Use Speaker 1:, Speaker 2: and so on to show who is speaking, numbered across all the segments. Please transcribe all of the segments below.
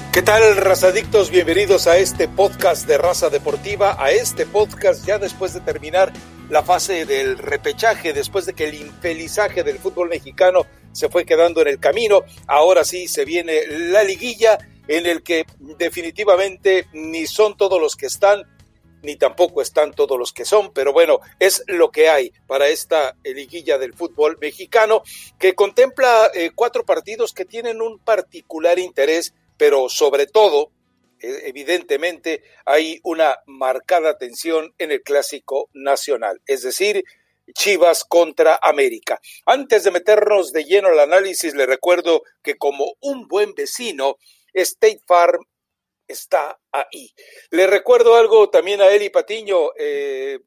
Speaker 1: ¿Qué tal, razadictos? Bienvenidos a este podcast de Raza Deportiva, a este podcast ya después de terminar la fase del repechaje, después de que el infelizaje del fútbol mexicano se fue quedando en el camino. Ahora sí se viene la liguilla, en el que definitivamente ni son todos los que están, ni tampoco están todos los que son, pero bueno, es lo que hay para esta liguilla del fútbol mexicano, que contempla 4 partidos que tienen un particular interés, pero sobre todo, evidentemente, hay una marcada tensión en el Clásico Nacional, es decir, Chivas contra América. Antes de meternos de lleno al análisis, le recuerdo que como un buen vecino, State Farm está ahí. Le recuerdo algo también a Eli Patiño, de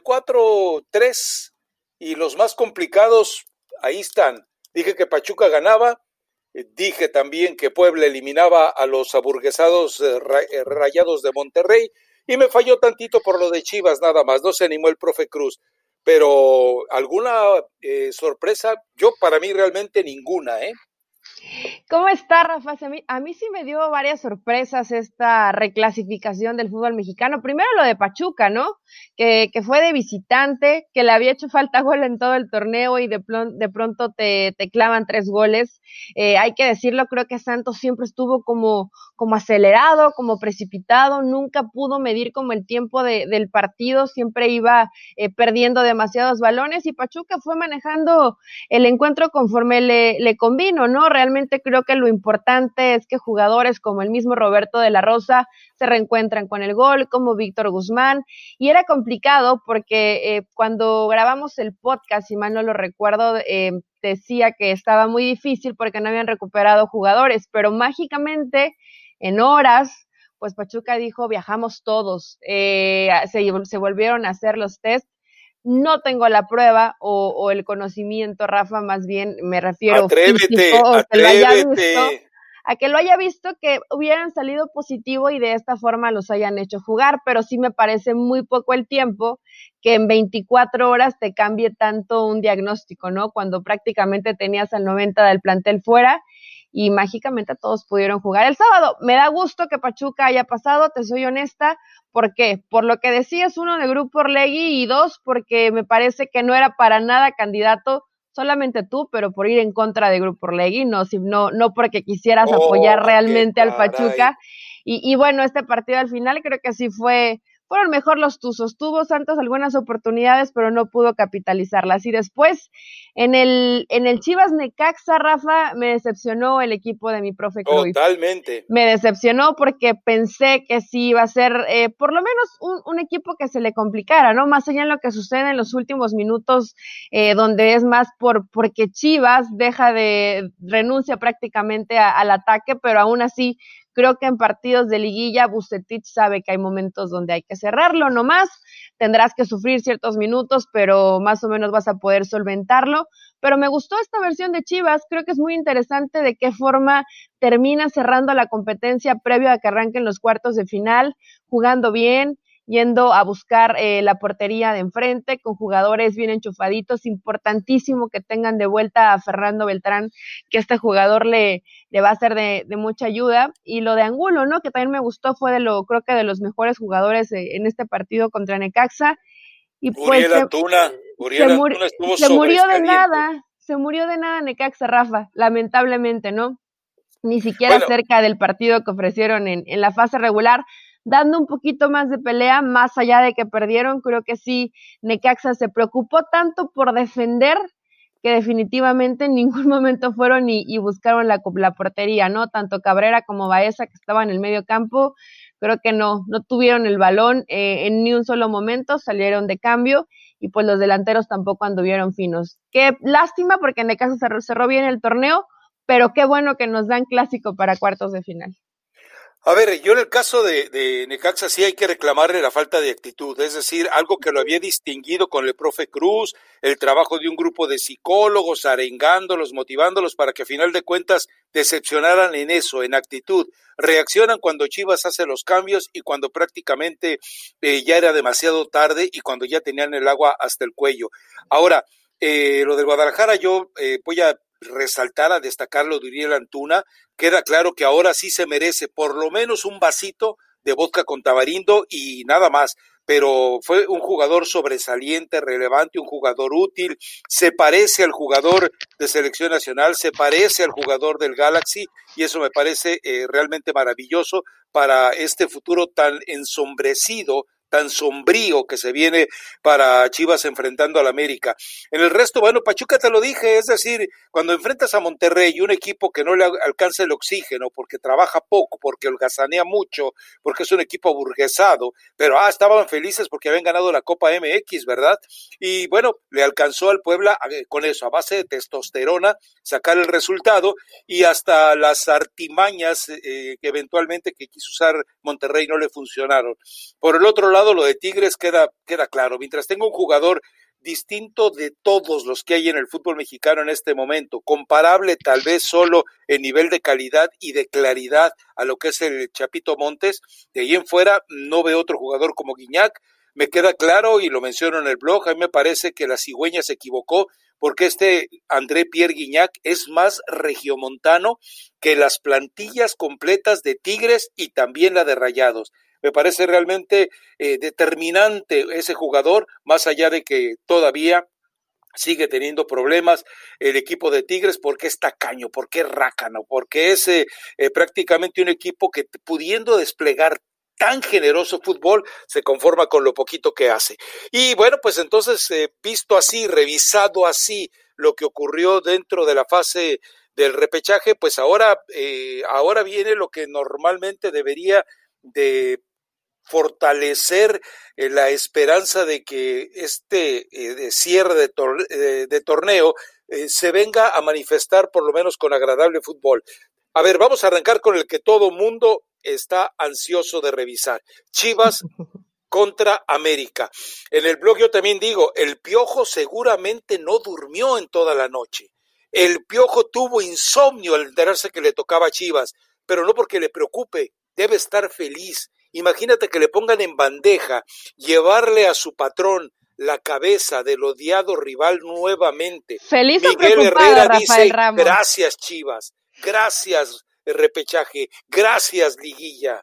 Speaker 1: 4-3 y los más complicados, ahí están. Dije que Pachuca ganaba, dije también que Puebla eliminaba a los aburguesados Rayados de Monterrey y me falló tantito por lo de Chivas nada más, no se animó el profe Cruz, pero alguna sorpresa, yo para mí realmente ninguna,
Speaker 2: ¿Cómo está, Rafa? A mí sí me dio varias sorpresas esta reclasificación del fútbol mexicano. Primero lo de Pachuca, ¿no? Que fue de visitante, que le había hecho falta gol en todo el torneo y de pronto te clavan 3 goles. Hay que decirlo, creo que Santos siempre estuvo como acelerado, como precipitado, nunca pudo medir como el tiempo del partido, siempre iba perdiendo demasiados balones y Pachuca fue manejando el encuentro conforme le convino, ¿no? Realmente creo que lo importante es que jugadores como el mismo Roberto de la Rosa se reencuentran con el gol, como Víctor Guzmán, y era complicado porque cuando grabamos el podcast, si mal no lo recuerdo, decía que estaba muy difícil porque no habían recuperado jugadores, pero mágicamente en horas, pues Pachuca dijo, viajamos todos, se volvieron a hacer los test. No tengo la prueba o el conocimiento, Rafa, más bien me refiero físico, o que lo haya visto, a que lo haya visto, que hubieran salido positivo y de esta forma los hayan hecho jugar, pero sí me parece muy poco el tiempo que en 24 horas te cambie tanto un diagnóstico, ¿no? Cuando prácticamente tenías al 90 del plantel fuera y mágicamente todos pudieron jugar el sábado. Me da gusto que Pachuca haya pasado, te soy honesta. ¿Por qué? Por lo que decías, 1, de Grupo Orlegui, y 2, porque me parece que no era para nada candidato, solamente tú, pero por ir en contra de Grupo Orlegui, no porque quisieras apoyar realmente al Pachuca. Y bueno, este partido al final creo que sí fueron mejor los Tuzos. Tuvo Santos algunas oportunidades, pero no pudo capitalizarlas. Y después, en el Chivas Necaxa, Rafa, me decepcionó el equipo de mi profe Cruyff.
Speaker 1: Totalmente.
Speaker 2: Me decepcionó porque pensé que sí iba a ser por lo menos un equipo que se le complicara, ¿no? Más allá en lo que sucede en los últimos minutos, donde es más porque Chivas renuncia prácticamente al ataque, pero aún así creo que en partidos de liguilla Vucetich sabe que hay momentos donde hay que cerrarlo nomás, tendrás que sufrir ciertos minutos, pero más o menos vas a poder solventarlo. Pero me gustó esta versión de Chivas, creo que es muy interesante de qué forma termina cerrando la competencia previo a que arranquen los cuartos de final, jugando bien, yendo a buscar la portería de enfrente, con jugadores bien enchufaditos, importantísimo que tengan de vuelta a Fernando Beltrán, que este jugador le va a ser de mucha ayuda, y lo de Angulo, ¿no? Que también me gustó, creo que de los mejores jugadores en este partido contra Necaxa, y pues se murió de nada Necaxa, Rafa, lamentablemente, ¿no? Ni siquiera cerca del partido que ofrecieron en la fase regular, dando un poquito más de pelea, más allá de que perdieron. Creo que sí, Necaxa se preocupó tanto por defender que definitivamente en ningún momento fueron y buscaron la portería, ¿no? Tanto Cabrera como Baeza, que estaban en el medio campo, creo que no tuvieron el balón en ni un solo momento, salieron de cambio, y pues los delanteros tampoco anduvieron finos. Qué lástima, porque Necaxa cerró bien el torneo, pero qué bueno que nos dan clásico para cuartos de final.
Speaker 1: A ver, yo en el caso de Necaxa sí hay que reclamarle la falta de actitud, es decir, algo que lo había distinguido con el profe Cruz, el trabajo de un grupo de psicólogos, arengándolos, motivándolos para que a final de cuentas decepcionaran en eso, en actitud. Reaccionan cuando Chivas hace los cambios y cuando prácticamente ya era demasiado tarde y cuando ya tenían el agua hasta el cuello. Ahora, lo del Guadalajara yo voy a resaltar, a destacar lo de Uriel Antuna. Queda claro que ahora sí se merece por lo menos un vasito de vodka con tamarindo y nada más, pero fue un jugador sobresaliente, relevante, un jugador útil, se parece al jugador de selección nacional, se parece al jugador del Galaxy, y eso me parece realmente maravilloso para este futuro tan ensombrecido, tan sombrío que se viene para Chivas enfrentando al América. En el resto, bueno, Pachuca te lo dije, es decir, cuando enfrentas a Monterrey, un equipo que no le alcanza el oxígeno, porque trabaja poco, porque holgazanea mucho, porque es un equipo aburguesado, pero estaban felices porque habían ganado la Copa MX, ¿verdad? Y bueno, le alcanzó al Puebla con eso, a base de testosterona, sacar el resultado, y hasta las artimañas que eventualmente que quiso usar Monterrey no le funcionaron. Por el otro lado, lo de Tigres queda claro. Mientras tenga un jugador distinto de todos los que hay en el fútbol mexicano en este momento, comparable tal vez solo en nivel de calidad y de claridad a lo que es el Chapito Montes, de ahí en fuera no veo otro jugador como Guiñac. Me queda claro, y lo menciono en el blog, a mí me parece que la cigüeña se equivocó, porque André Pierre Guiñac es más regiomontano que las plantillas completas de Tigres y también la de Rayados. Me parece realmente determinante ese jugador, más allá de que todavía sigue teniendo problemas el equipo de Tigres, porque es tacaño, porque es rácano, porque es prácticamente un equipo que, pudiendo desplegar tan generoso fútbol, se conforma con lo poquito que hace. Y bueno, pues entonces, visto así, revisado así lo que ocurrió dentro de la fase del repechaje, pues ahora viene lo que normalmente debería de fortalecer la esperanza de que este cierre de torneo se venga a manifestar por lo menos con agradable fútbol. A ver, vamos a arrancar con el que todo mundo está ansioso de revisar. Chivas contra América. En el blog yo también digo, el Piojo seguramente no durmió en toda la noche. El Piojo tuvo insomnio al enterarse que le tocaba a Chivas, pero no porque le preocupe, debe estar feliz. Imagínate que le pongan en bandeja llevarle a su patrón la cabeza del odiado rival nuevamente.
Speaker 2: Feliz
Speaker 1: Miguel
Speaker 2: o
Speaker 1: Herrera
Speaker 2: Rafael
Speaker 1: dice,
Speaker 2: Ramos.
Speaker 1: Gracias Chivas, gracias repechaje, gracias liguilla.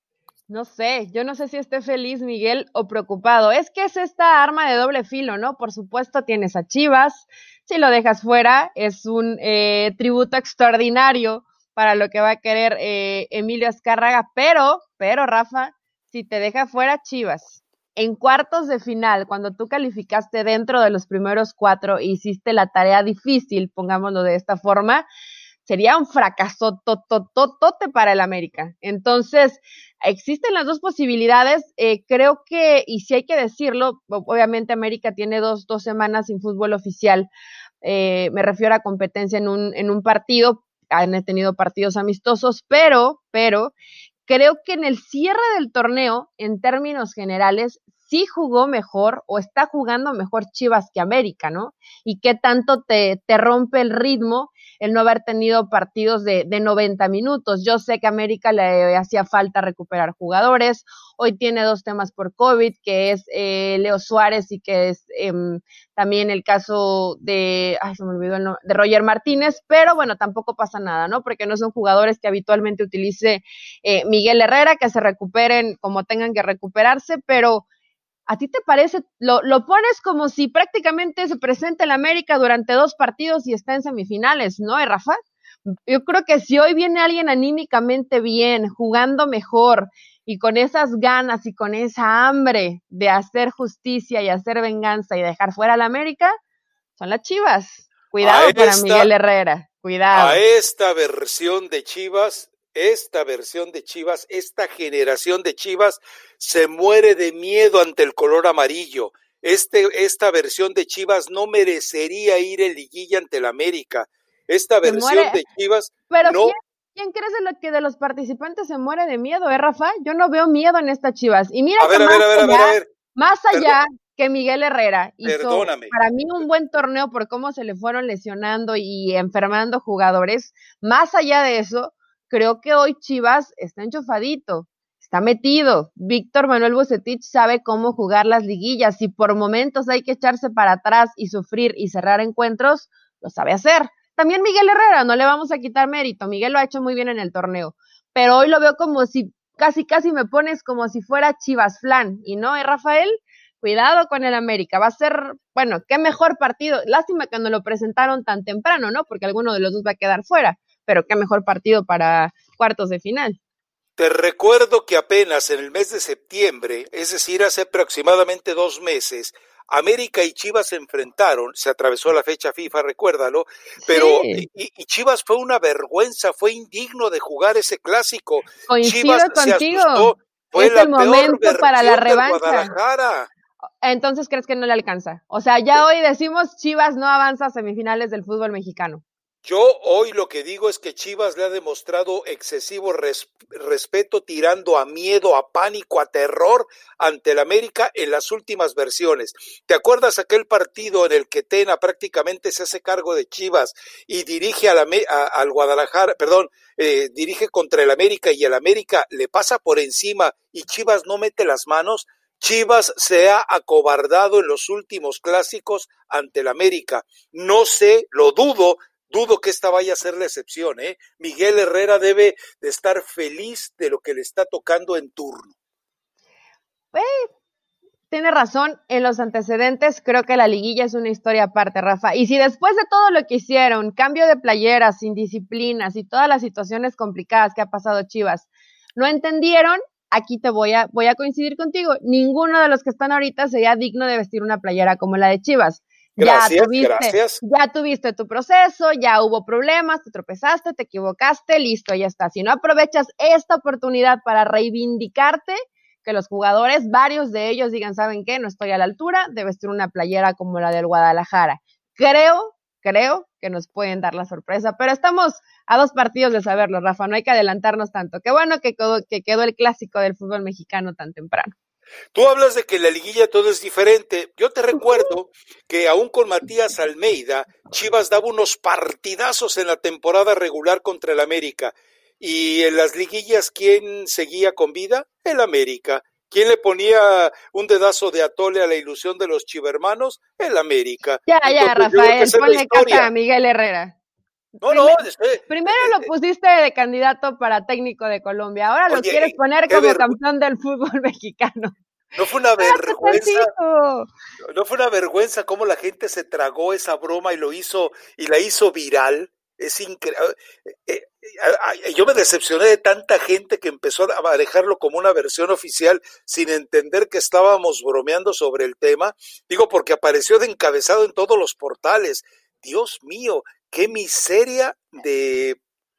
Speaker 2: No sé, yo no sé si esté feliz Miguel o preocupado. Es que es esta arma de doble filo, ¿no? Por supuesto tienes a Chivas, si lo dejas fuera es un tributo extraordinario para lo que va a querer Emilio Azcárraga, pero Rafa, si te deja fuera Chivas, en cuartos de final, cuando tú calificaste dentro de los primeros 4 e hiciste la tarea difícil, pongámoslo de esta forma, sería un fracaso tototote para el América. Entonces, existen las dos posibilidades, creo que, y si hay que decirlo, obviamente América tiene dos semanas sin fútbol oficial, me refiero a competencia en un partido, han tenido partidos amistosos, pero creo que en el cierre del torneo, en términos generales, sí jugó mejor o está jugando mejor Chivas que América, ¿no? Y qué tanto te rompe el ritmo el no haber tenido partidos de 90 minutos. Yo sé que a América le hacía falta recuperar jugadores, hoy tiene 2 temas por COVID, que es Leo Suárez y que es también el caso de, se me olvidó el nombre, de Roger Martínez, pero bueno, tampoco pasa nada, ¿no? Porque no son jugadores que habitualmente utilice Miguel Herrera, que se recuperen como tengan que recuperarse, pero ¿a ti te parece? Lo pones como si prácticamente se presenta el América durante 2 partidos y está en semifinales, ¿no, Rafa? Yo creo que si hoy viene alguien anímicamente bien, jugando mejor y con esas ganas y con esa hambre de hacer justicia y hacer venganza y dejar fuera al América, son las Chivas. Cuidado para Miguel Herrera, cuidado.
Speaker 1: A esta versión de Chivas, esta generación de Chivas se muere de miedo ante el color amarillo. Esta versión de Chivas no merecería ir en liguilla ante el América. Esta versión de Chivas
Speaker 2: pero
Speaker 1: no...
Speaker 2: ¿Quién crees de los participantes se muere de miedo, Rafa? Yo no veo miedo en estas Chivas. Y mira más allá que Miguel Herrera hizo para mí un buen torneo por cómo se le fueron lesionando y enfermando jugadores. Más allá de eso, creo que hoy Chivas está enchufadito, está metido. Víctor Manuel Vucetich sabe cómo jugar las liguillas. Si por momentos hay que echarse para atrás y sufrir y cerrar encuentros, lo sabe hacer. También Miguel Herrera, no le vamos a quitar mérito, Miguel lo ha hecho muy bien en el torneo, pero hoy lo veo como si, casi me pones como si fuera Chivas Flan, y no, Rafael, cuidado con el América, va a ser, bueno, qué mejor partido, lástima que no lo presentaron tan temprano, ¿no? Porque alguno de los dos va a quedar fuera, pero qué mejor partido para cuartos de final.
Speaker 1: Te recuerdo que apenas en el mes de septiembre, es decir, hace aproximadamente 2 meses, América y Chivas se enfrentaron, se atravesó la fecha FIFA, recuérdalo, pero
Speaker 2: Sí.
Speaker 1: y Chivas fue una vergüenza, fue indigno de jugar ese clásico.
Speaker 2: Coincido
Speaker 1: Chivas se
Speaker 2: contigo,
Speaker 1: asustó, fue
Speaker 2: es el
Speaker 1: la peor
Speaker 2: momento para la
Speaker 1: versión del
Speaker 2: revancha.
Speaker 1: Guadalajara.
Speaker 2: Entonces, ¿crees que no le alcanza? O sea, ya hoy decimos Chivas no avanza a semifinales del fútbol mexicano.
Speaker 1: Yo hoy lo que digo es que Chivas le ha demostrado excesivo respeto, tirando a miedo, a pánico, a terror ante el América en las últimas versiones. ¿Te acuerdas aquel partido en el que Tena prácticamente se hace cargo de Chivas y dirige al Guadalajara, dirige contra el América y el América le pasa por encima y Chivas no mete las manos? Chivas se ha acobardado en los últimos clásicos ante el América. No sé, lo dudo que esta vaya a ser la excepción, ¿eh? Miguel Herrera debe de estar feliz de lo que le está tocando en turno.
Speaker 2: Tiene razón, en los antecedentes creo que la liguilla es una historia aparte, Rafa. Y si después de todo lo que hicieron, cambio de playeras, indisciplinas y todas las situaciones complicadas que ha pasado Chivas, no entendieron, aquí te voy a coincidir contigo. Ninguno de los que están ahorita sería digno de vestir una playera como la de Chivas.
Speaker 1: Gracias.
Speaker 2: Ya tuviste tu proceso, ya hubo problemas, te tropezaste, te equivocaste, listo, ya está. Si no aprovechas esta oportunidad para reivindicarte, que los jugadores, varios de ellos digan, ¿saben qué? No estoy a la altura de vestir una playera como la del Guadalajara. Creo que nos pueden dar la sorpresa, pero estamos a 2 partidos de saberlo, Rafa, no hay que adelantarnos tanto. Qué bueno que quedó el clásico del fútbol mexicano tan temprano.
Speaker 1: Tú hablas de que en la liguilla todo es diferente. Yo te recuerdo que aún con Matías Almeida, Chivas daba unos partidazos en la temporada regular contra el América. Y en las liguillas, ¿quién seguía con vida? El América. ¿Quién le ponía un dedazo de atole a la ilusión de los chivermanos? El América.
Speaker 2: Ya, Rafael, ponle casa a Miguel Herrera. Primero lo pusiste de candidato para técnico de Colombia, ahora lo quieres poner como campeón del fútbol mexicano.
Speaker 1: No fue una vergüenza. No fue una vergüenza cómo la gente se tragó esa broma y la hizo viral. Es increíble. Yo me decepcioné de tanta gente que empezó a manejarlo como una versión oficial sin entender que estábamos bromeando sobre el tema. Digo, porque apareció de encabezado en todos los portales. Dios mío, qué miseria de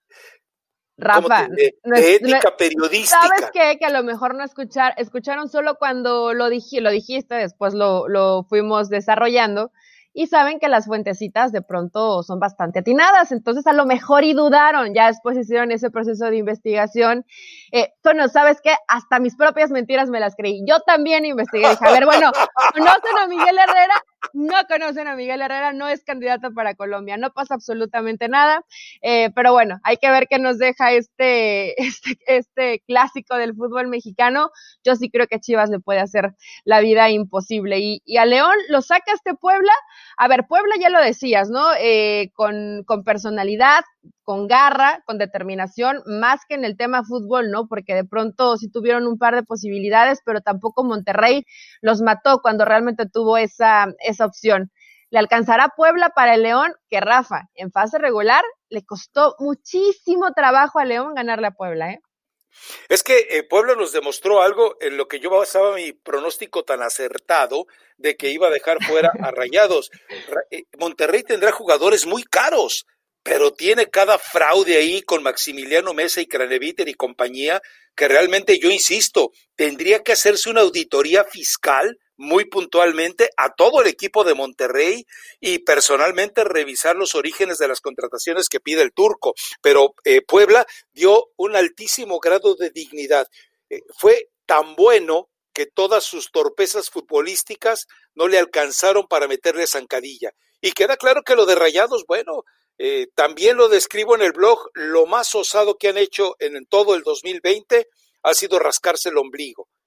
Speaker 2: Rafa,
Speaker 1: de ética periodística.
Speaker 2: ¿Sabes qué? Que a lo mejor no escucharon solo cuando lo dijiste, después lo fuimos desarrollando, y saben que las fuentecitas de pronto son bastante atinadas, entonces a lo mejor y dudaron, ya después hicieron ese proceso de investigación. Bueno, ¿sabes qué? Hasta mis propias mentiras me las creí. Yo también investigué, dije, a ver, bueno, ¿conocen a Miguel Herrera? No conocen a Miguel Herrera, no es candidato para Colombia, no pasa absolutamente nada, pero bueno, hay que ver qué nos deja este clásico del fútbol mexicano. Yo sí creo que Chivas le puede hacer la vida imposible, y a León lo saca Puebla. A ver, Puebla ya lo decías, ¿no? Con personalidad, con garra, con determinación, más que en el tema fútbol, ¿no? Porque de pronto sí tuvieron un par de posibilidades, pero tampoco Monterrey los mató cuando realmente tuvo esa opción. ¿Le alcanzará Puebla para el León? Que Rafa, en fase regular, le costó muchísimo trabajo a León ganarle a Puebla, ¿eh?
Speaker 1: Es que Puebla nos demostró algo en lo que yo basaba mi pronóstico tan acertado de que iba a dejar fuera a Rayados. Monterrey tendrá jugadores muy caros, pero tiene cada fraude ahí con Maximiliano Mesa y Craneviter y compañía, que realmente, yo insisto, tendría que hacerse una auditoría fiscal muy puntualmente a todo el equipo de Monterrey y personalmente revisar los orígenes de las contrataciones que pide el turco, pero Puebla dio un altísimo grado de dignidad. Fue tan bueno que todas sus torpezas futbolísticas no le alcanzaron para meterle zancadilla. Y queda claro que lo de Rayados, bueno, también lo describo en el blog, lo más osado que han hecho en todo el 2020 ha sido rascarse el ombligo.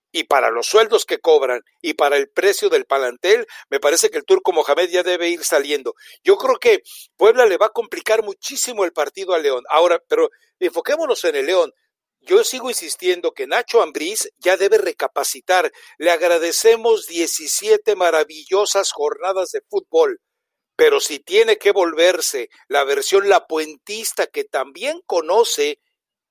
Speaker 1: y para los sueldos que cobran y para el precio del plantel, me parece que el Turco Mohamed ya debe ir saliendo. Yo creo que Puebla le va a complicar muchísimo el partido a León. Ahora, pero enfoquémonos en el León. Yo sigo insistiendo que Nacho Ambriz ya debe recapacitar. Le agradecemos 17 maravillosas jornadas de fútbol, pero si tiene que volverse la versión lapuentista que también conoce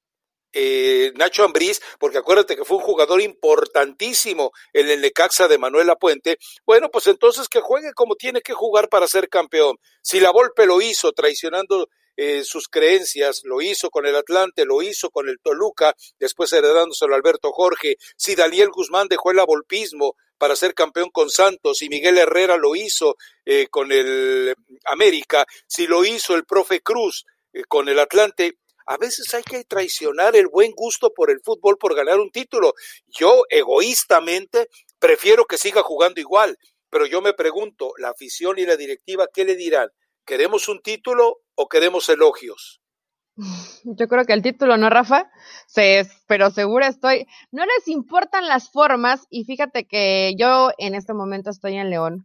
Speaker 1: Nacho Ambriz, porque acuérdate que fue un jugador importantísimo en el Necaxa de Manuel Lapuente, bueno, pues entonces que juegue como tiene que jugar para ser campeón. Si la Volpe lo hizo traicionando sus creencias, lo hizo con el Atlante, lo hizo con el Toluca, después heredándoselo a Alberto Jorge, si Daniel Guzmán dejó el avolpismo para ser campeón con Santos, y Miguel Herrera lo hizo con el América, si lo hizo el profe Cruz con el Atlante, a veces hay que traicionar el buen gusto por el fútbol por ganar un título. Yo egoístamente prefiero que siga jugando igual, pero yo me pregunto, la afición y la directiva, ¿qué le dirán? ¿Queremos un título o queremos elogios?
Speaker 2: Yo creo que el título, ¿no, Rafa? Pero segura estoy. No les importan las formas y fíjate que yo en este momento estoy en León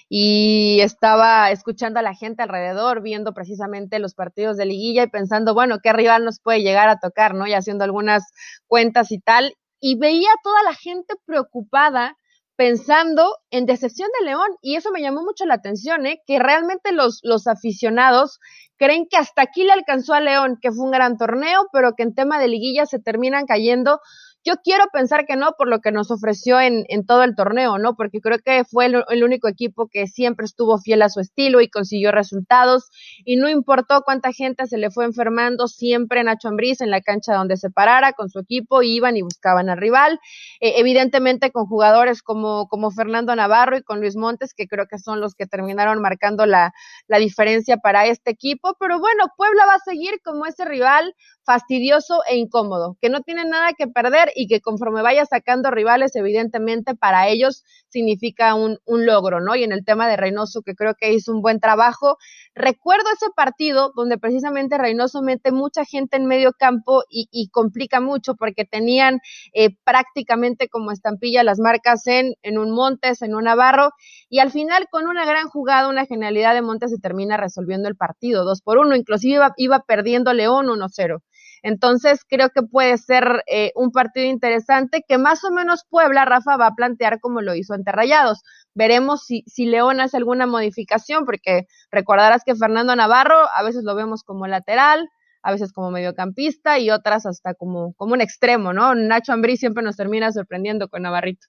Speaker 2: y estaba escuchando a la gente alrededor, viendo precisamente los partidos de liguilla y pensando, bueno, ¿qué rival nos puede llegar a tocar, no? Y haciendo algunas cuentas y tal. Y veía a toda la gente preocupada pensando en decepción de León y eso me llamó mucho la atención, que realmente los aficionados creen que hasta aquí le alcanzó a León, que fue un gran torneo, pero que en tema de liguilla se terminan cayendo. Yo quiero pensar que no, por lo que nos ofreció en todo el torneo, ¿no? Porque creo que fue el único equipo que siempre estuvo fiel a su estilo y consiguió resultados, y no importó cuánta gente se le fue enfermando, siempre Nacho Ambriz en la cancha donde se parara con su equipo, iban y buscaban al rival, evidentemente con jugadores como Fernando Navarro y con Luis Montes, que creo que son los que terminaron marcando la diferencia para este equipo, pero bueno, Puebla va a seguir como ese rival fastidioso e incómodo, que no tiene nada que perder y que conforme vaya sacando rivales, evidentemente para ellos significa un logro, ¿no? Y en el tema de Reynoso, que creo que hizo un buen trabajo, recuerdo ese partido donde precisamente Reynoso mete mucha gente en medio campo y complica mucho porque tenían prácticamente como estampilla las marcas en un Montes, en un Navarro, y al final con una gran jugada, una genialidad de Montes se termina resolviendo el partido, 2-1, inclusive iba perdiendo León 1-0. Entonces creo que puede ser un partido interesante que más o menos Puebla, Rafa, va a plantear como lo hizo ante Rayados. Veremos si León hace alguna modificación, porque recordarás que Fernando Navarro a veces lo vemos como lateral, a veces como mediocampista y otras hasta como un extremo, ¿no? Nacho Ambriz siempre nos termina sorprendiendo con Navarrito.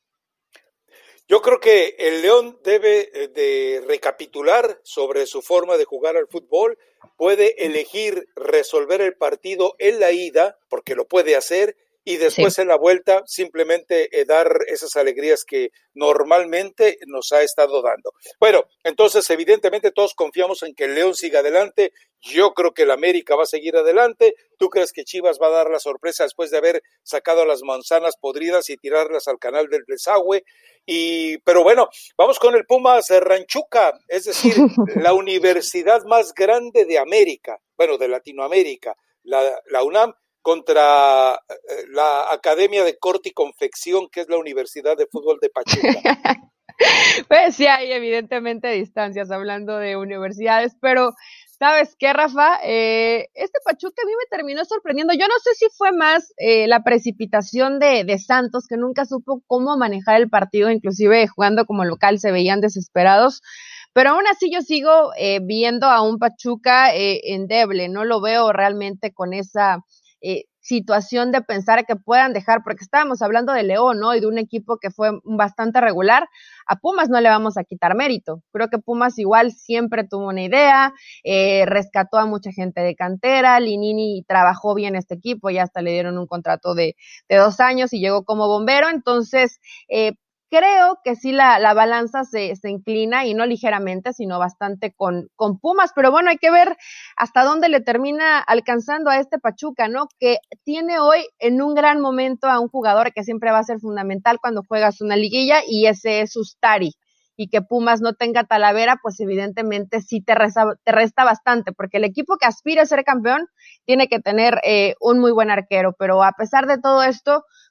Speaker 1: Yo creo que el León debe de recapitular sobre su forma de jugar al fútbol, puede elegir resolver el partido en la ida, porque lo puede hacer, y después sí, en la vuelta simplemente dar esas alegrías que normalmente nos ha estado dando. Bueno, entonces evidentemente todos confiamos en que el León siga adelante. Yo creo que el América va a seguir adelante. ¿Tú crees que Chivas va a dar la sorpresa después de haber sacado las manzanas podridas y tirarlas al canal del desagüe? Pero bueno, vamos con el Pumas Ranchuca, es decir, la universidad más grande de América, bueno, de Latinoamérica, la UNAM, contra la Academia de Corte y Confección, que es la Universidad de Fútbol de Pachuca.
Speaker 2: Pues sí hay evidentemente distancias hablando de universidades, pero ¿sabes qué, Rafa? Este Pachuca a mí me terminó sorprendiendo. Yo no sé si fue más la precipitación de Santos, que nunca supo cómo manejar el partido, inclusive jugando como local se veían desesperados, pero aún así yo sigo viendo a un Pachuca endeble, no lo veo realmente con esa situación de pensar que puedan dejar, porque estábamos hablando de León, ¿no? Y de un equipo que fue bastante regular. A Pumas no le vamos a quitar mérito. Creo que Pumas igual siempre tuvo una idea, rescató a mucha gente de cantera, Linini trabajó bien este equipo, ya hasta le dieron un contrato de 2 años y llegó como bombero, entonces creo que sí la balanza se inclina, y no ligeramente, sino bastante con Pumas, pero bueno, hay que ver hasta dónde le termina alcanzando a este Pachuca, ¿no? Que tiene hoy en un gran momento a un jugador que siempre va a ser fundamental cuando juegas una liguilla, y ese es Ustari, y que Pumas no tenga Talavera, pues evidentemente sí te resta bastante, porque el equipo que aspira a ser campeón tiene que tener un muy buen arquero, pero a pesar de todo esto,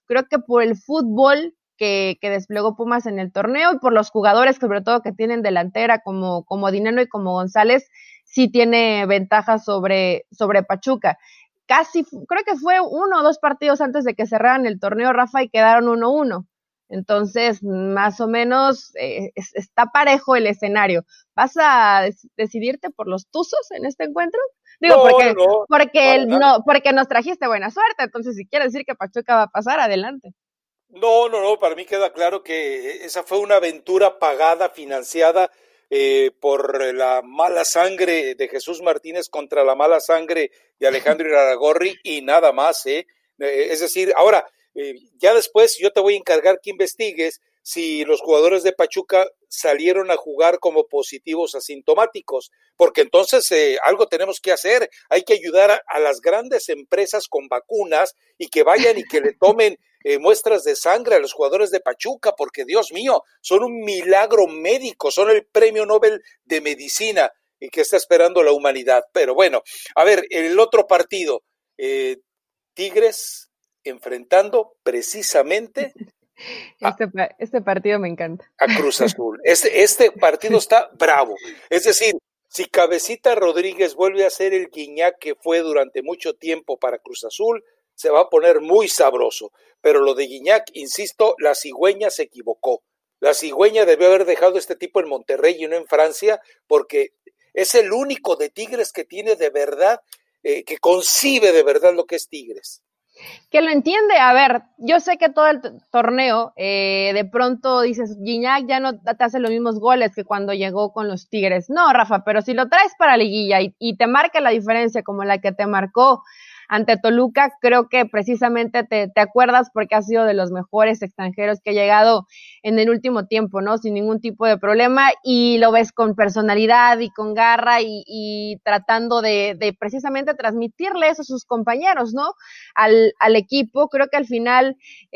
Speaker 2: creo que por el fútbol que desplegó Pumas en el torneo y por los jugadores, sobre todo que tienen delantera como Dineno y como González, sí tiene ventaja sobre Pachuca. Creo que fue 1 o 2 partidos antes de que cerraran el torneo, Rafa, y quedaron 1-1. Entonces, más o menos está parejo el escenario. ¿Vas a decidirte por los Tuzos en este encuentro? Digo, porque nos trajiste buena suerte, entonces si quieres decir que Pachuca va a pasar, adelante.
Speaker 1: No, para mí queda claro que esa fue una aventura pagada, financiada por la mala sangre de Jesús Martínez contra la mala sangre de Alejandro Iraragorri y nada más, es decir, ahora, ya después yo te voy a encargar que investigues si los jugadores de Pachuca salieron a jugar como positivos asintomáticos, porque entonces algo tenemos que hacer, hay que ayudar a las grandes empresas con vacunas y que vayan y que le tomen muestras de sangre a los jugadores de Pachuca, porque Dios mío, son un milagro médico, son el premio Nobel de Medicina y que está esperando la humanidad. Pero bueno, a ver, el otro partido, Tigres enfrentando precisamente
Speaker 2: este partido me encanta.
Speaker 1: A Cruz Azul. Este partido está bravo. Es decir, si Cabecita Rodríguez vuelve a ser el Guiñac que fue durante mucho tiempo para Cruz Azul, se va a poner muy sabroso. Pero lo de Guiñac, insisto, la cigüeña se equivocó. La cigüeña debió haber dejado este tipo en Monterrey y no en Francia, porque es el único de Tigres que tiene de verdad, que concibe de verdad lo que es Tigres.
Speaker 2: Que lo entiende. A ver, yo sé que todo el torneo, de pronto dices, Guiñac ya no te hace los mismos goles que cuando llegó con los Tigres. No, Rafa, pero si lo traes para liguilla y te marca la diferencia como la que te marcó ante Toluca, creo que precisamente te acuerdas porque ha sido de los mejores extranjeros que ha llegado en el último tiempo, ¿no? Sin ningún tipo de problema, y lo ves con personalidad y con garra y tratando de precisamente transmitirle eso a sus compañeros, ¿no? Al equipo. Creo que al final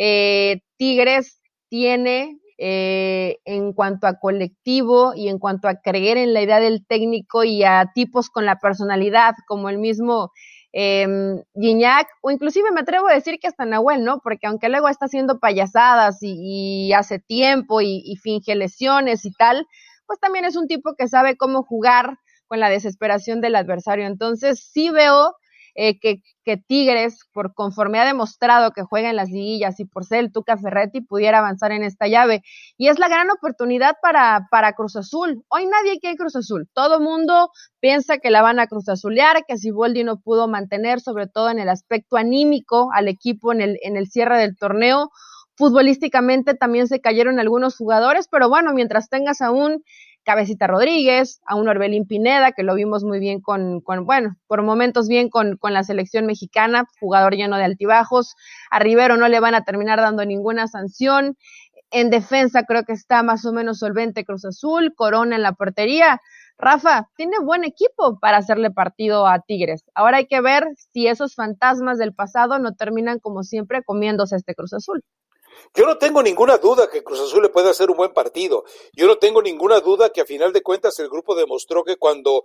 Speaker 2: Tigres tiene, en cuanto a colectivo y en cuanto a creer en la idea del técnico y a tipos con la personalidad, como el mismo Guiñac, o inclusive me atrevo a decir que hasta Nahuel, ¿no? Porque aunque luego está haciendo payasadas y hace tiempo y finge lesiones y tal, pues también es un tipo que sabe cómo jugar con la desesperación del adversario. Entonces sí veo que Tigres, por conforme ha demostrado que juega en las liguillas y por ser el Tuca Ferretti, pudiera avanzar en esta llave. Y es la gran oportunidad para Cruz Azul. Hoy nadie quiere Cruz Azul. Todo mundo piensa que la van a Cruz Azulear, que Siboldi no pudo mantener, sobre todo en el aspecto anímico, al equipo en el cierre del torneo. Futbolísticamente también se cayeron algunos jugadores, pero bueno, mientras tengas aún Cabecita Rodríguez, a un Orbelín Pineda, que lo vimos muy bien bueno, por momentos bien con la selección mexicana, jugador lleno de altibajos. A Rivero no le van a terminar dando ninguna sanción. En defensa creo que está más o menos solvente Cruz Azul, Corona en la portería. Rafa, tiene buen equipo para hacerle partido a Tigres. Ahora hay que ver si esos fantasmas del pasado no terminan, como siempre, comiéndose este Cruz Azul.
Speaker 1: Yo no tengo ninguna duda que Cruz Azul le puede hacer un buen partido. Yo no tengo ninguna duda que a final de cuentas el grupo demostró que cuando,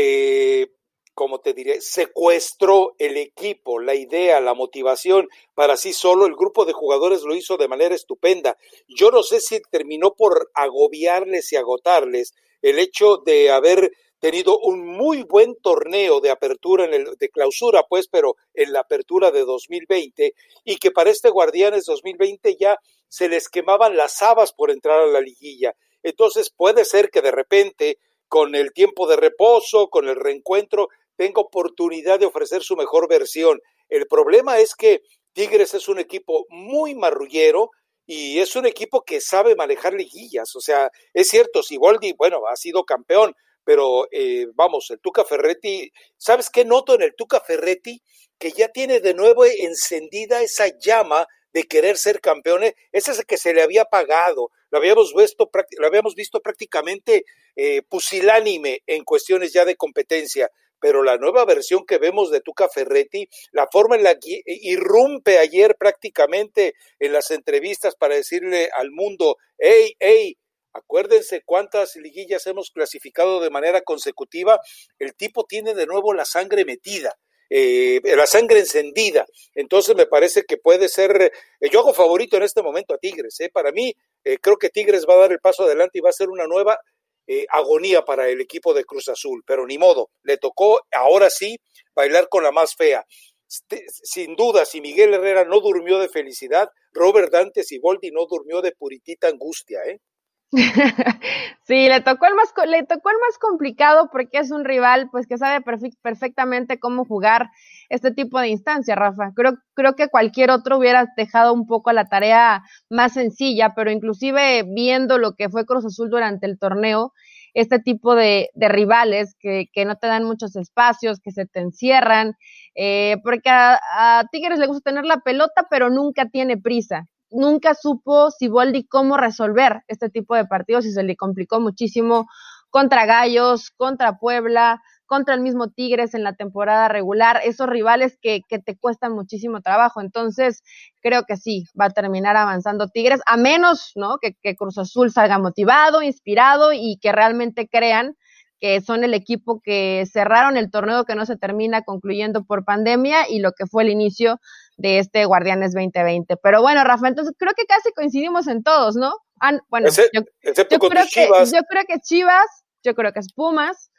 Speaker 1: como te diré, secuestró el equipo, la idea, la motivación para sí solo, el grupo de jugadores lo hizo de manera estupenda. Yo no sé si terminó por agobiarles y agotarles el hecho de haber tenido un muy buen torneo de apertura, de clausura, pues, pero en la apertura de 2020, y que para este Guardianes 2020 ya se les quemaban las habas por entrar a la liguilla. Entonces puede ser que de repente, con el tiempo de reposo, con el reencuentro, tenga oportunidad de ofrecer su mejor versión. El problema es que Tigres es un equipo muy marrullero, y es un equipo que sabe manejar liguillas. O sea, es cierto, Siboldi, bueno, ha sido campeón, pero vamos, el Tuca Ferretti, ¿sabes qué noto en el Tuca Ferretti? Que ya tiene de nuevo encendida esa llama de querer ser campeón. Ese es el que se le había apagado, lo habíamos visto prácticamente pusilánime en cuestiones ya de competencia, pero la nueva versión que vemos de Tuca Ferretti, la forma en la que irrumpe ayer prácticamente en las entrevistas para decirle al mundo, hey, acuérdense cuántas liguillas hemos clasificado de manera consecutiva. El tipo tiene de nuevo la sangre metida. la sangre encendida. Entonces me parece que puede ser, yo hago favorito en este momento a Tigres, para mí creo que Tigres va a dar el paso adelante y va a ser una nueva agonía para el equipo de Cruz Azul, pero ni modo, le tocó ahora sí bailar con la más fea. Sin duda, si Miguel Herrera no durmió de felicidad, Robert Dante Siboldi no durmió de puritita angustia,
Speaker 2: Sí, le tocó el más complicado porque es un rival pues que sabe perfectamente cómo jugar este tipo de instancia, Rafa. Creo que cualquier otro hubiera dejado un poco la tarea más sencilla, pero inclusive viendo lo que fue Cruz Azul durante el torneo, este tipo de rivales que no te dan muchos espacios, que se te encierran, porque a Tigres le gusta tener la pelota, pero nunca tiene prisa. Nunca supo Siboldi cómo resolver este tipo de partidos y se le complicó muchísimo contra Gallos, contra Puebla, contra el mismo Tigres en la temporada regular, esos rivales que te cuestan muchísimo trabajo. Entonces, creo que sí, va a terminar avanzando Tigres, a menos, ¿no?, que Cruz Azul salga motivado, inspirado y que realmente crean que son el equipo que cerraron el torneo que no se termina concluyendo por pandemia y lo que fue el inicio de este Guardianes 2020. Pero bueno, Rafa, entonces creo que casi coincidimos en todos, ¿no? Bueno,
Speaker 1: excepto con tus Chivas.
Speaker 2: Yo creo que Chivas, yo creo que es Pumas,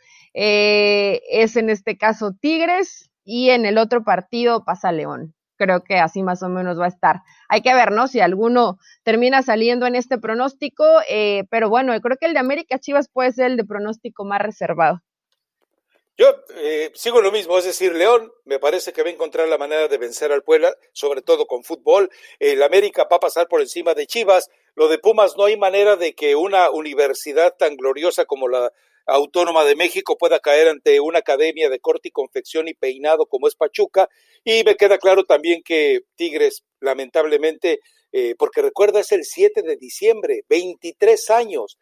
Speaker 2: es en este caso Tigres y en el otro partido pasa León. Creo que así más o menos va a estar. Hay que ver, ¿no?, si alguno termina saliendo en este pronóstico, pero bueno, creo que el de América Chivas puede ser el de pronóstico más reservado.
Speaker 1: Yo sigo lo mismo, es decir, León me parece que va a encontrar la manera de vencer al Puebla, sobre todo con fútbol. El América va a pasar por encima de Chivas. Lo de Pumas, no hay manera de que una universidad tan gloriosa como la Autónoma de México pueda caer ante una academia de corte y confección y peinado como es Pachuca. Y me queda claro también que Tigres, lamentablemente, porque recuerda, es el 7 de diciembre, 23 años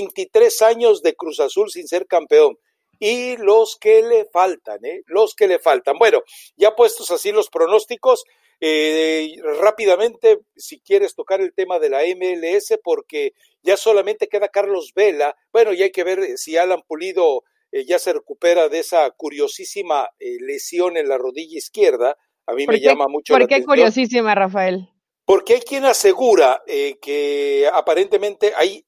Speaker 1: de Cruz Azul sin ser campeón. Y los que le faltan. Bueno, ya puestos así los pronósticos, rápidamente, si quieres tocar el tema de la MLS, porque ya solamente queda Carlos Vela. Bueno, y hay que ver si Alan Pulido ya se recupera de esa curiosísima lesión en la rodilla izquierda. A mí me llama mucho la atención.
Speaker 2: ¿Por qué curiosísima, Rafael?
Speaker 1: Porque hay quien asegura que aparentemente hay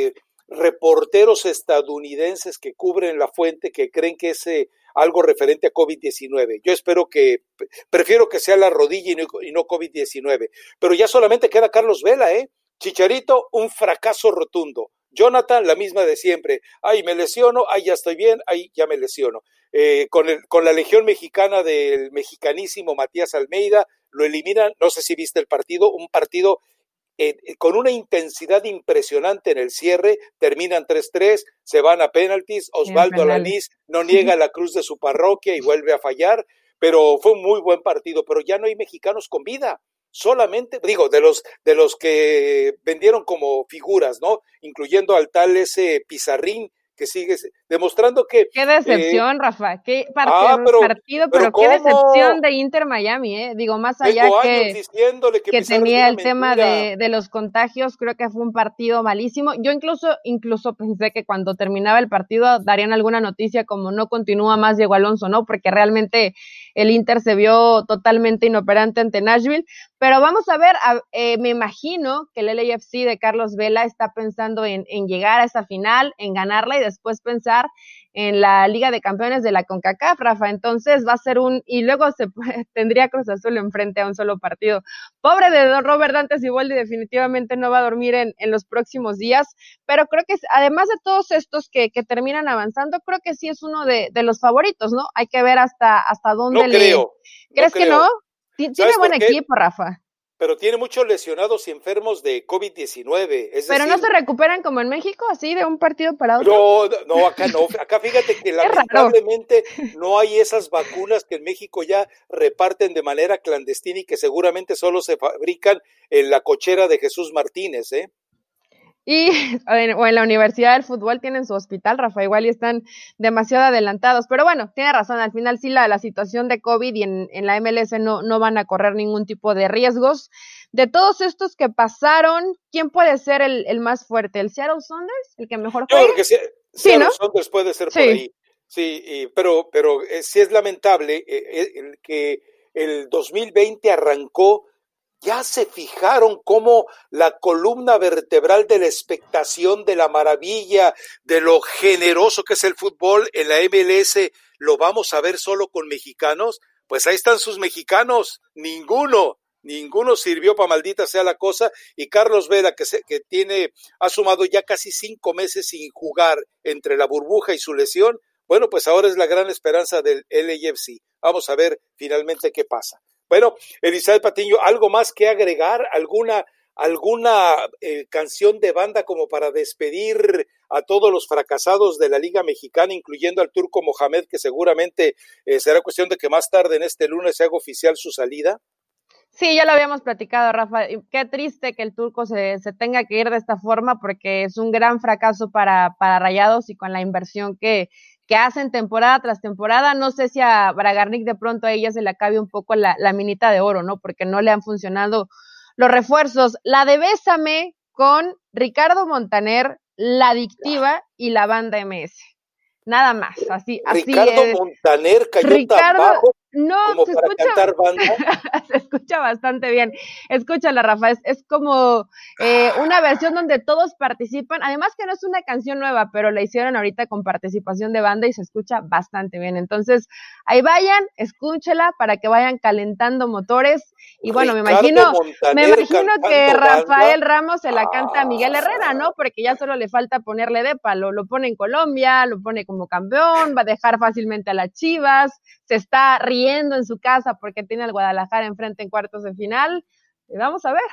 Speaker 1: reporteros estadounidenses que cubren la fuente que creen que es algo referente a COVID-19. Yo prefiero que sea la rodilla y no COVID-19. Pero ya solamente queda Carlos Vela, Chicharito, un fracaso rotundo. Jonathan, la misma de siempre. Ay, me lesiono, ay, ya estoy bien, ay, ya me lesiono. Con la Legión Mexicana del mexicanísimo Matías Almeida, lo eliminan, no sé si viste el partido, un partido con una intensidad impresionante en el cierre, terminan 3-3, se van a penaltis, Osvaldo Alanís no niega la cruz de su parroquia y vuelve a fallar, pero fue un muy buen partido, pero ya no hay mexicanos con vida, solamente, digo, de los que vendieron como figuras, ¿no? Incluyendo al tal ese Pizarrín, que sigue demostrando que...
Speaker 2: Qué decepción, Rafa, qué partido, pero qué decepción de Inter Miami, digo, más allá que tenía el tema de los contagios, creo que fue un partido malísimo. Yo incluso pensé que cuando terminaba el partido darían alguna noticia como no continúa más Diego Alonso, ¿no? Porque realmente el Inter se vio totalmente inoperante ante Nashville, pero vamos a ver, me imagino que el LAFC de Carlos Vela está pensando en llegar a esa final, en ganarla y después pensar en la Liga de Campeones de la CONCACAF, Rafa. Entonces va a ser y luego tendría Cruz Azul enfrente a un solo partido. Pobre de Robert Dante Siboldi, definitivamente no va a dormir en los próximos días, pero creo que además de todos estos que terminan avanzando, creo que sí es uno de los favoritos, ¿no? Hay que ver hasta dónde ¿Crees que no? Tiene buen equipo, Rafa.
Speaker 1: Pero tiene muchos lesionados y enfermos de COVID-19.
Speaker 2: Pero no se recuperan como en México, así de un partido para otro.
Speaker 1: No, acá no. Acá fíjate que lamentablemente no hay esas vacunas que en México ya reparten de manera clandestina y que seguramente solo se fabrican en la cochera de Jesús Martínez,
Speaker 2: o en la Universidad del Fútbol tienen su hospital, Rafa, igual y están demasiado adelantados, pero bueno, tiene razón, al final sí la situación de COVID y en la MLS no van a correr ningún tipo de riesgos. De todos estos que pasaron, ¿quién puede ser el más fuerte? ¿El Seattle Sounders? ¿El que mejor juega?
Speaker 1: Yo creo que Seattle Sounders puede ser por ahí. Sí, pero sí es lamentable que el 2020 arrancó. Ya se fijaron cómo la columna vertebral de la expectación, de la maravilla, de lo generoso que es el fútbol en la MLS, lo vamos a ver solo con mexicanos. Pues ahí están sus mexicanos, ninguno sirvió para maldita sea la cosa, y Carlos Vela, que ha sumado ya casi 5 meses sin jugar entre la burbuja y su lesión, bueno, pues ahora es la gran esperanza del LAFC. Vamos a ver finalmente qué pasa. Bueno, Elizabeth Patiño, ¿algo más que agregar? ¿Alguna canción de banda como para despedir a todos los fracasados de la Liga Mexicana, incluyendo al Turco Mohamed, que seguramente será cuestión de que más tarde en este lunes se haga oficial su salida?
Speaker 2: Sí, ya lo habíamos platicado, Rafa. Qué triste que el Turco se tenga que ir de esta forma, porque es un gran fracaso para Rayados, y con la inversión que hacen temporada tras temporada. No sé si a Bragarnik de pronto a ella se le acabe un poco la minita de oro, ¿no? Porque no le han funcionado los refuerzos. La de Bésame con Ricardo Montaner, La Adictiva y la banda MS. Nada más, así
Speaker 1: Ricardo
Speaker 2: es.
Speaker 1: Montaner cayó tan bajo como
Speaker 2: se
Speaker 1: para
Speaker 2: escucha,
Speaker 1: cantar banda.
Speaker 2: Se escucha bastante bien. Escúchala, Rafa, es como una versión donde todos participan. Además que no es una canción nueva, pero la hicieron ahorita con participación de banda y se escucha bastante bien. Entonces, ahí vayan, escúchela para que vayan calentando motores. Y bueno, me imagino que Rafael
Speaker 1: banda.
Speaker 2: Ramos se la canta a Miguel Herrera, ¿no? Porque ya solo le falta ponerle depa. Lo pone en Colombia, lo pone como campeón, va a dejar fácilmente a las Chivas, se está riendo en su casa porque tiene al Guadalajara enfrente en cuartos de final. Vamos a ver.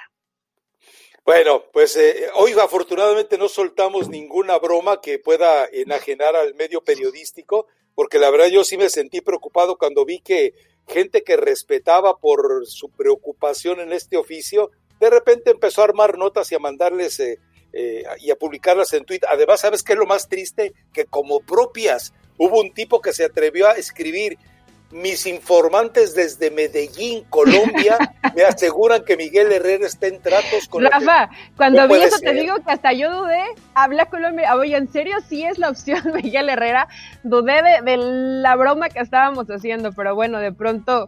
Speaker 1: Bueno, pues hoy afortunadamente no soltamos ninguna broma que pueda enajenar al medio periodístico, porque la verdad yo sí me sentí preocupado cuando vi que gente que respetaba por su preocupación en este oficio, de repente empezó a armar notas y a mandarles y a publicarlas en Twitter. Además, ¿sabes qué es lo más triste? Que como propias, hubo un tipo que se atrevió a escribir: mis informantes desde Medellín, Colombia, me aseguran que Miguel Herrera está en tratos con
Speaker 2: Rafa, cuando vi eso te digo que hasta yo dudé. Habla Colombia, oye, ¿en serio sí es la opción Miguel Herrera? Dudé de la broma que estábamos haciendo, pero bueno, de pronto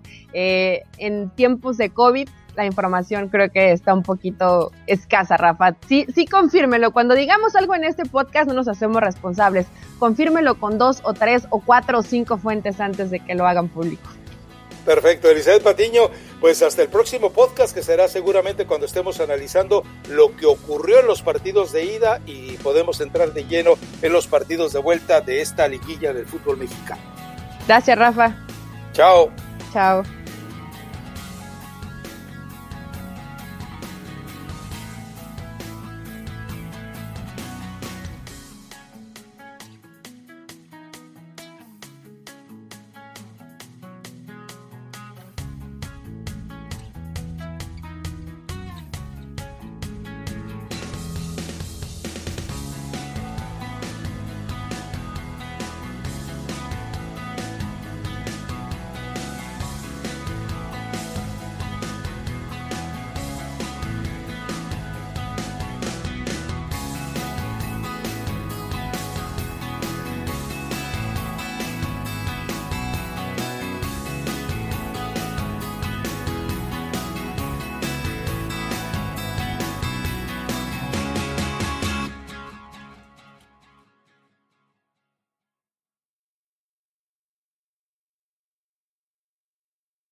Speaker 2: en tiempos de COVID la información creo que está un poquito escasa, Rafa. Sí, confírmelo. Cuando digamos algo en este podcast no nos hacemos responsables. Confírmelo con 2 o 3 o 4 o 5 fuentes antes de que lo hagan público.
Speaker 1: Perfecto, Elizabeth Patiño, pues hasta el próximo podcast, que será seguramente cuando estemos analizando lo que ocurrió en los partidos de ida y podemos entrar de lleno en los partidos de vuelta de esta liguilla del fútbol mexicano.
Speaker 2: Gracias, Rafa.
Speaker 1: Chao.
Speaker 2: Chao.